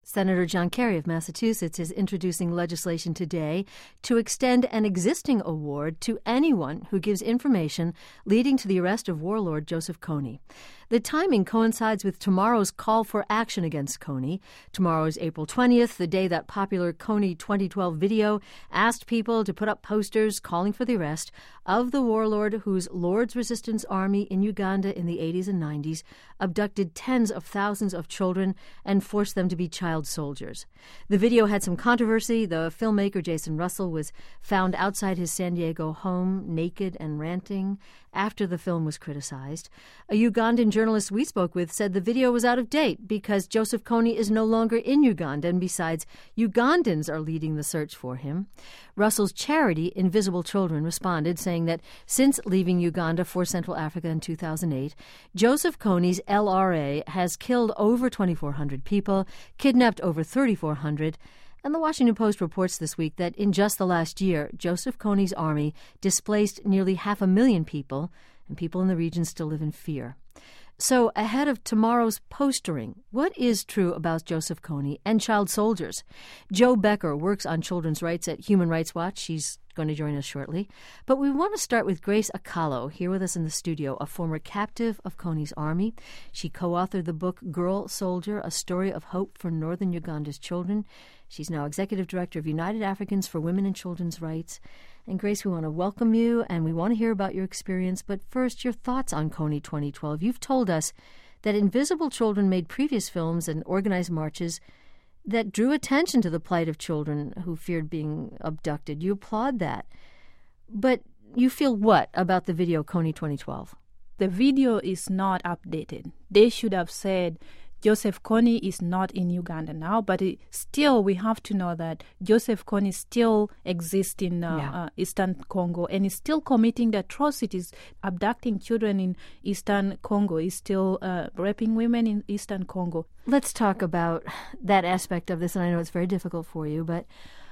Senator John Kerry of Massachusetts is introducing legislation today to extend an existing award to anyone who gives information leading to the arrest of warlord Joseph Kony. The timing coincides with tomorrow's call for action against Kony. Tomorrow is April 20th, the day that popular Kony 2012 video asked people to put up posters calling for the arrest of the warlord whose Lord's Resistance Army in Uganda in the 80s and 90s abducted tens of thousands of children and forced them to be child soldiers. The video had some controversy. The filmmaker Jason Russell was found outside his San Diego home, naked and ranting, after the film was criticized. A Ugandan journalist we spoke with said the video was out of date because Joseph Kony is no longer in Uganda, and besides, Ugandans are leading the search for him. Russell's charity, Invisible Children, responded, saying that since leaving Uganda for Central Africa in 2008, Joseph Kony's LRA has killed over 2,400 people, kidnapped over 3,400, and the Washington Post reports this week that in just the last year, Joseph Kony's army displaced nearly 500,000 people, and people in the region still live in fear. So, ahead of tomorrow's postering, what is true about Joseph Kony and child soldiers? Jo Becker works on children's rights at Human Rights Watch. She's going to join us shortly. But we want to start with Grace Akalo, here with us in the studio, a former captive of Kony's army. She co-authored the book Girl Soldier, A Story of Hope for Northern Uganda's Children. She's now executive director of United Africans for Women and Children's Rights. And Grace, we want to welcome you, and we want to hear about your experience. But first, your thoughts on Kony 2012. You've told us that Invisible Children made previous films and organized marches that drew attention to the plight of children who feared being abducted. You applaud that. But you feel what about the video Kony 2012? The video is not updated. They should have said Joseph Kony is not in Uganda now, but still we have to know that Joseph Kony still exists in Eastern Congo and is still committing the atrocities, abducting children in Eastern Congo. He's still raping women in Eastern Congo. Let's talk about that aspect of this, and I know it's very difficult for you, but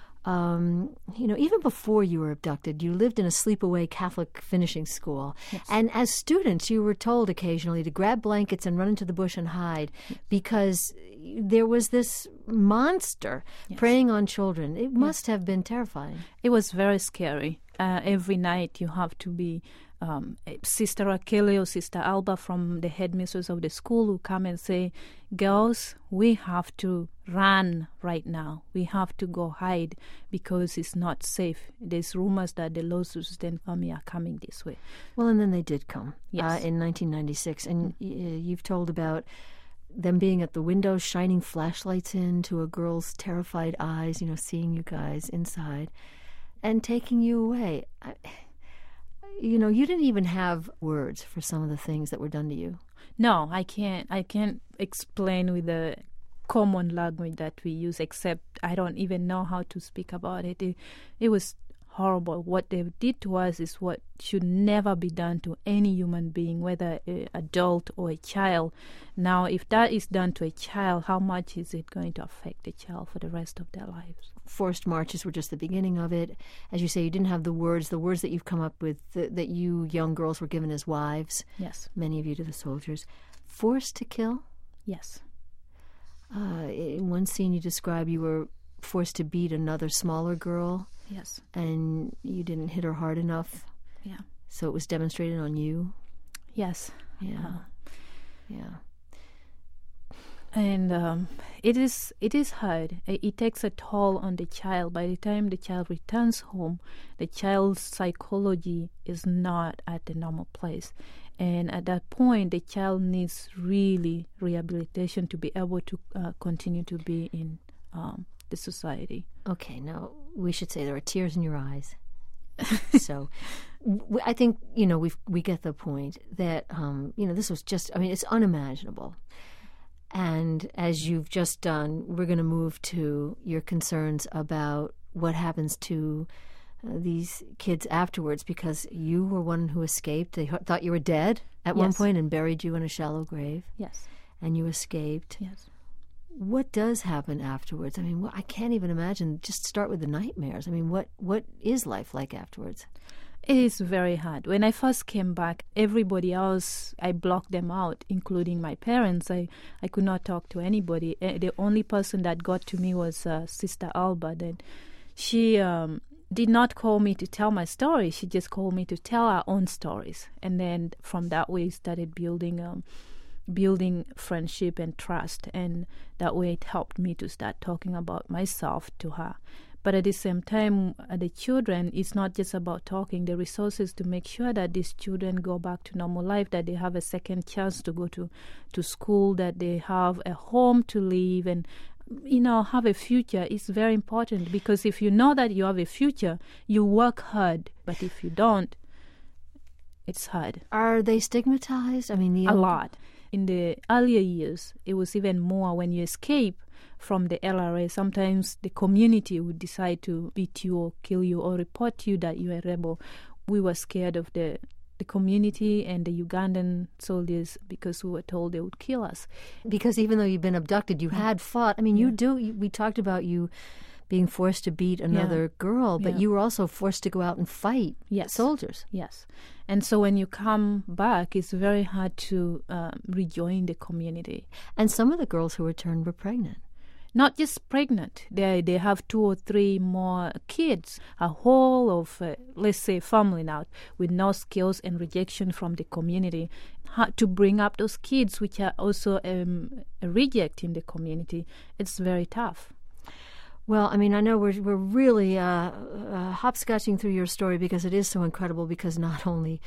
even before you were abducted, you lived in a sleepaway Catholic finishing school. Yes. And as students, you were told occasionally to grab blankets and run into the bush and hide because there was this monster preying on children. It must have been terrifying. It was very scary. Every night you have to be Sister Akele or Sister Alba from the headmistress of the school who come and say, girls, we have to run right now. We have to go hide because it's not safe. There's rumors that the Lord's Resistance Army are coming this way. Well, and then they did come in 1996. And you've told about them being at the window, shining flashlights into a girl's terrified eyes, seeing you guys inside and taking you away. You didn't even have words for some of the things that were done to you. No, I can't explain with the common language that we use, except I don't even know how to speak about it. It was horrible. What they did to us is what should never be done to any human being, whether an adult or a child. Now, if that is done to a child, how much is it going to affect the child for the rest of their lives? Forced marches were just the beginning of it. As you say, you didn't have the words that you've come up with, that you young girls were given as wives. Yes. Many of you to the soldiers. Forced to kill? Yes. In one scene you describe you were forced to beat another smaller girl. Yes. And you didn't hit her hard enough. Yeah. So it was demonstrated on you. Yes. Yeah. Yeah. And it is hard. It takes a toll on the child. By the time the child returns home, the child's psychology is not at the normal place. And at that point, the child needs really rehabilitation to be able to continue to be in the society. Okay, now we should say there are tears in your eyes. So I think, we get the point that, this was just, it's unimaginable. And as you've just done, we're going to move to your concerns about what happens to these kids afterwards, because you were one who escaped. They thought you were dead at one point and buried you in a shallow grave. Yes. And you escaped. Yes. What does happen afterwards? I can't even imagine. Just start with the nightmares. What is life like afterwards? It is very hard. When I first came back, everybody else, I blocked them out, including my parents. I could not talk to anybody. The only person that got to me was Sister Alba. Then she did not call me to tell my story. She just called me to tell our own stories. And then from that way, started building friendship and trust. And that way it helped me to start talking about myself to her. But at the same time, the children, it's not just about talking. The resources to make sure that these children go back to normal life, that they have a second chance to go to school, that they have a home to live and, have a future is very important. Because if you know that you have a future, you work hard. But if you don't, it's hard. Are they stigmatized? I mean, a lot. In the earlier years, it was even more when you escape from the LRA. Sometimes the community would decide to beat you or kill you or report you that you're a rebel. We were scared of the community and the Ugandan soldiers because we were told they would kill us. Because even though you've been abducted, you had fought. I mean, we talked about you being forced to beat another girl, but you were also forced to go out and fight soldiers. Yes. And so when you come back, it's very hard to rejoin the community. And some of the girls who returned were pregnant. Not just pregnant. They have 2 or 3 more kids, a whole of, let's say, family now, with no skills and rejection from the community. To bring up those kids, which are also a reject in the community, it's very tough. Well, I mean, I know we're really hopscotching through your story because it is so incredible, because not only,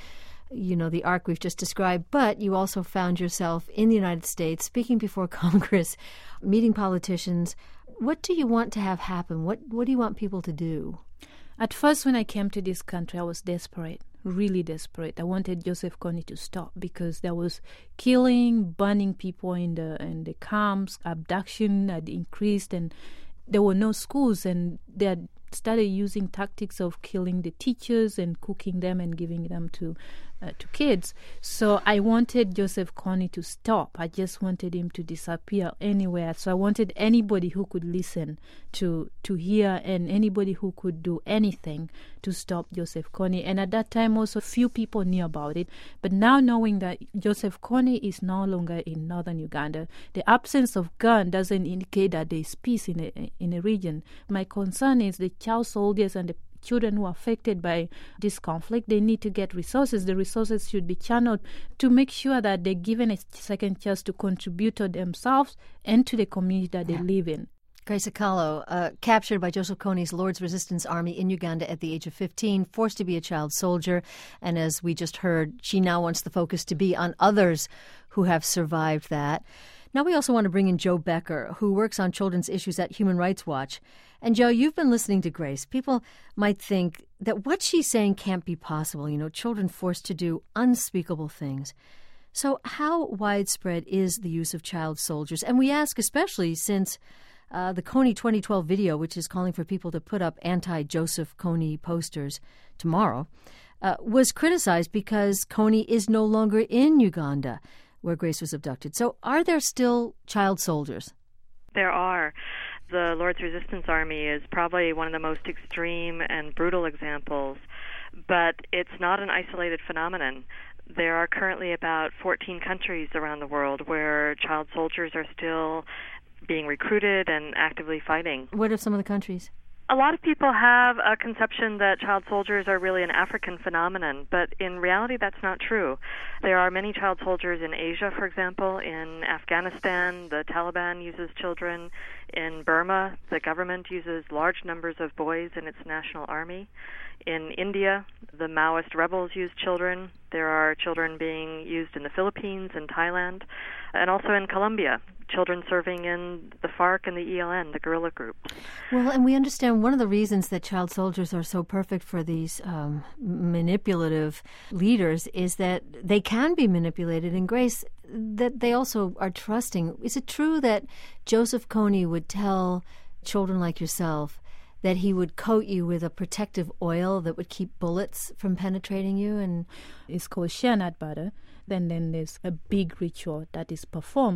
the arc we've just described, but you also found yourself in the United States, speaking before Congress, meeting politicians. What do you want to have happen? What do you want people to do? At first, when I came to this country, I was desperate, really desperate. I wanted Joseph Kony to stop because there was killing, burning people in the camps, abduction had increased, and there were no schools, and they had started using tactics of killing the teachers and cooking them and giving them to kids. So I wanted Joseph Kony to stop. I just wanted him to disappear anywhere. So I wanted anybody who could listen to hear, and anybody who could do anything to stop Joseph Kony. And at that time also few people knew about it. But now knowing that Joseph Kony is no longer in northern Uganda, the absence of gun doesn't indicate that there is peace in a region. My concern is the child soldiers and the children who are affected by this conflict. They need to get resources. The resources should be channeled to make sure that they're given a second chance to contribute to themselves and to the community that they live in. Grace Akalo, captured by Joseph Kony's Lord's Resistance Army in Uganda at the age of 15, forced to be a child soldier. And as we just heard, she now wants the focus to be on others who have survived that. Now we also want to bring in Joe Becker, who works on children's issues at Human Rights Watch. And Joe, you've been listening to Grace. People might think that what she's saying can't be possible, children forced to do unspeakable things. So how widespread is the use of child soldiers? And we ask especially since the Kony 2012 video, which is calling for people to put up anti-Joseph Kony posters tomorrow, was criticized because Kony is no longer in Uganda, where Grace was abducted. So are there still child soldiers? There are. The Lord's Resistance Army is probably one of the most extreme and brutal examples, but it's not an isolated phenomenon. There are currently about 14 countries around the world where child soldiers are still being recruited and actively fighting. What are some of the countries? A lot of people have a conception that child soldiers are really an African phenomenon, but in reality that's not true. There are many child soldiers in Asia, for example. In Afghanistan, the Taliban uses children. In Burma, the government uses large numbers of boys in its national army. In India, the Maoist rebels use children. There are children being used in the Philippines and Thailand, and also in Colombia, children serving in the FARC and the ELN, the guerrilla groups. Well, and we understand one of the reasons that child soldiers are so perfect for these manipulative leaders is that they can be manipulated. And Grace, that they also are trusting. Is it true that Joseph Kony would tell children like yourself that he would coat you with a protective oil that would keep bullets from penetrating you? And it's called shea nut butter. Then there's a big ritual that is performed.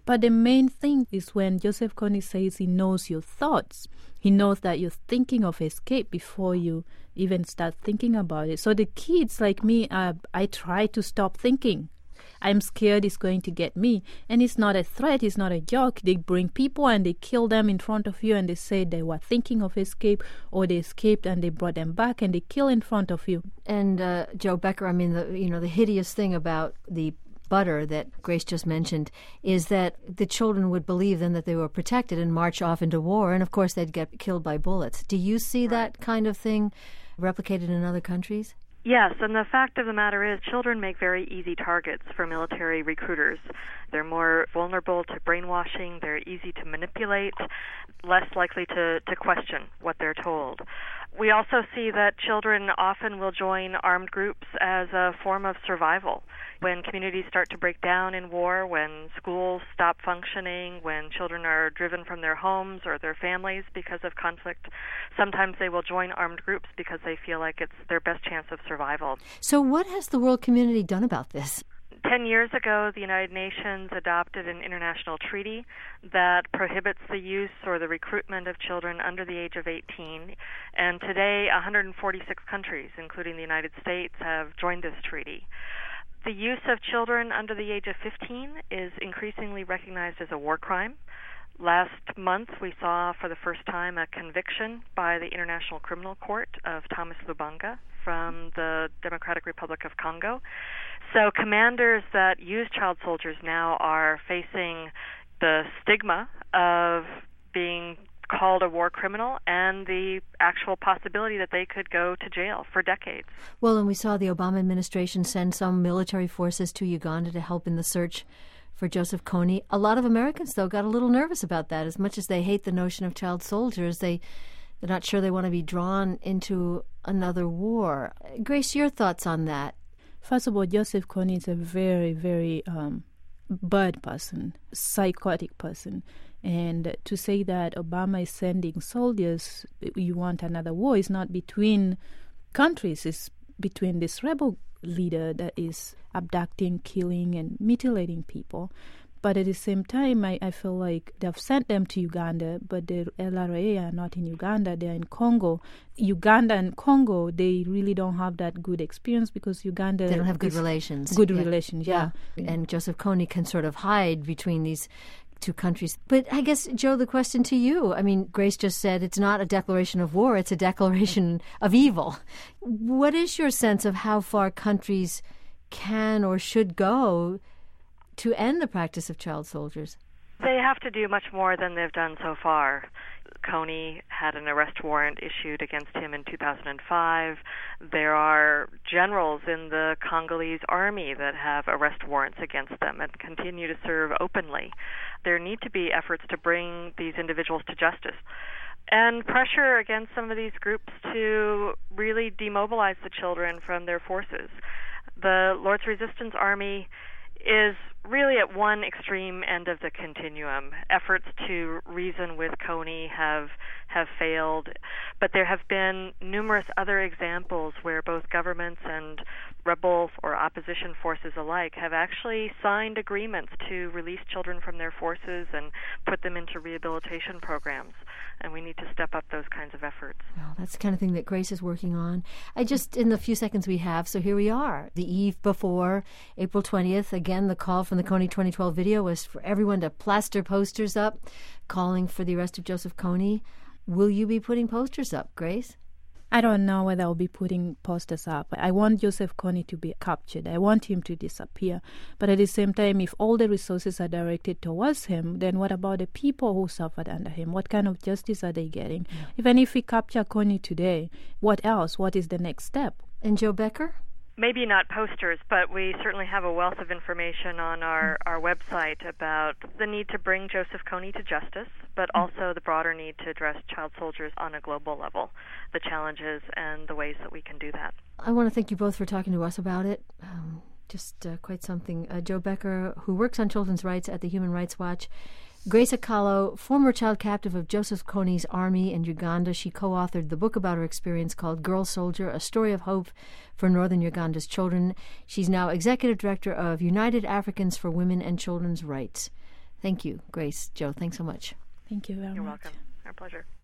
But the main thing is when Joseph Kony says he knows your thoughts. He knows that you're thinking of escape before you even start thinking about it. So the kids like me, I try to stop thinking. I'm scared it's going to get me. And it's not a threat, it's not a joke. They bring people and they kill them in front of you and they say they were thinking of escape, or they escaped and they brought them back and they kill in front of you. And Joe Becker, I mean, the hideous thing about the butter that Grace just mentioned is that the children would believe then that they were protected and march off into war, and of course they'd get killed by bullets. Do you see that kind of thing replicated in other countries? Yes, and the fact of the matter is children make very easy targets for military recruiters. They're more vulnerable to brainwashing, they're easy to manipulate, less likely to question what they're told. We also see that children often will join armed groups as a form of survival. When communities start to break down in war, when schools stop functioning, when children are driven from their homes or their families because of conflict, sometimes they will join armed groups because they feel like it's their best chance of survival. So what has the world community done about this? 10 years ago, the United Nations adopted an international treaty that prohibits the use or the recruitment of children under the age of 18. And today, 146 countries, including the United States, have joined this treaty. The use of children under the age of 15 is increasingly recognized as a war crime. Last month, we saw for the first time a conviction by the International Criminal Court of Thomas Lubanga from the Democratic Republic of Congo. So commanders that use child soldiers now are facing the stigma of being called a war criminal and the actual possibility that they could go to jail for decades. Well, and we saw the Obama administration send some military forces to Uganda to help in the search for Joseph Kony. A lot of Americans, though, got a little nervous about that. As much as they hate the notion of child soldiers, they're not sure they want to be drawn into another war. Grace, your thoughts on that? First of all, Joseph Kony is a very, very bad person, psychotic person. And to say that Obama is sending soldiers, you want another war, is not between countries, it's between this rebel leader that is abducting, killing, and mutilating people. But at the same time, I feel like they've sent them to Uganda, but the LRA are not in Uganda, they're in Congo. Uganda and Congo, they really don't have that good experience because Uganda... They don't have good relations. Good relations, yeah. And Joseph Kony can sort of hide between these two countries. But I guess, Joe, the question to you, I mean, Grace just said it's not a declaration of war, it's a declaration of evil. What is your sense of how far countries can or should go to end the practice of child soldiers? They have to do much more than they've done so far. Kony had an arrest warrant issued against him in 2005. There are generals in the Congolese army that have arrest warrants against them and continue to serve openly. There need to be efforts to bring these individuals to justice and pressure against some of these groups to really demobilize the children from their forces. The Lord's Resistance Army is really at one extreme end of the continuum. Efforts to reason with Kony have failed, but there have been numerous other examples where both governments and rebel or opposition forces alike have actually signed agreements to release children from their forces and put them into rehabilitation programs. And we need to step up those kinds of efforts. Well, that's the kind of thing that Grace is working on. In the few seconds we have, so here we are, the eve before April 20th. Again, the call from the Kony 2012 video was for everyone to plaster posters up calling for the arrest of Joseph Kony. Will you be putting posters up, Grace? I don't know whether I'll be putting posters up. I want Joseph Kony to be captured. I want him to disappear. But at the same time, if all the resources are directed towards him, then what about the people who suffered under him? What kind of justice are they getting? Yeah. Even if we capture Kony today, what else? What is the next step? And Joe Becker? Maybe not posters, but we certainly have a wealth of information on our website about the need to bring Joseph Kony to justice, but also the broader need to address child soldiers on a global level, the challenges and the ways that we can do that. I want to thank you both for talking to us about it. Quite something. Joe Becker, who works on children's rights at the Human Rights Watch. Grace Akalo, former child captive of Joseph Kony's army in Uganda. She co-authored the book about her experience called Girl Soldier, A Story of Hope for Northern Uganda's Children. She's now executive director of United Africans for Women and Children's Rights. Thank you, Grace. Joe, thanks so much. Thank you very much. You're welcome. Our pleasure.